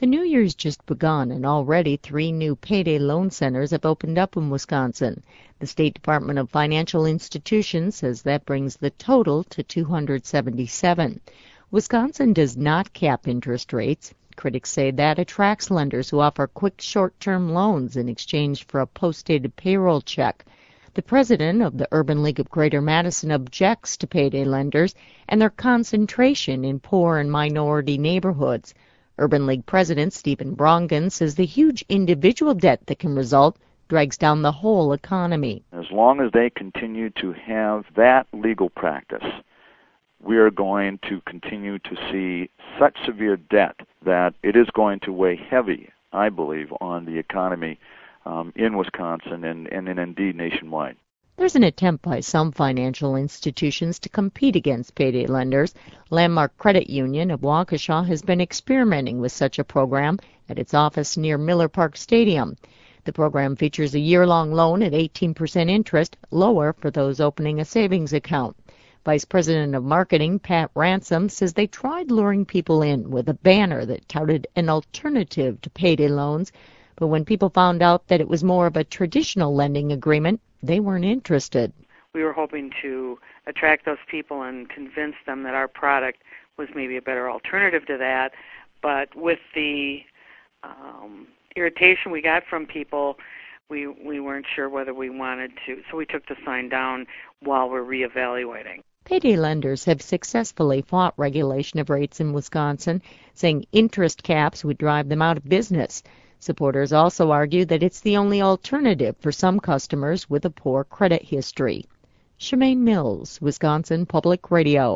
The new year's just begun, and already 3 new payday loan centers have opened up in Wisconsin. The State Department of Financial Institutions says that brings the total to 277. Wisconsin does not cap interest rates. Critics say that attracts lenders who offer quick short-term loans in exchange for a post-dated payroll check. The president of the Urban League of Greater Madison objects to payday lenders and their concentration in poor and minority neighborhoods. Urban League President Stephen Brongan says the huge individual debt that can result drags down the whole economy. As long as they continue to have that legal practice, we are going to continue to see such severe debt that it is going to weigh heavy, I believe, on the economy in Wisconsin and indeed nationwide. There's an attempt by some financial institutions to compete against payday lenders. Landmark Credit Union of Waukesha has been experimenting with such a program at its office near Miller Park Stadium. The program features a year-long loan at 18% interest, lower for those opening a savings account. Vice President of Marketing Pat Ransom says they tried luring people in with a banner that touted an alternative to payday loans, but when people found out that it was more of a traditional lending agreement, they weren't interested. We were hoping to attract those people and convince them that our product was maybe a better alternative to that, but with the irritation we got from people, we weren't sure whether we wanted to, so we took the sign down while we're reevaluating. Payday lenders have successfully fought regulation of rates in Wisconsin, saying interest caps would drive them out of business. Supporters also argue that it's the only alternative for some customers with a poor credit history. Shemaine Mills, Wisconsin Public Radio.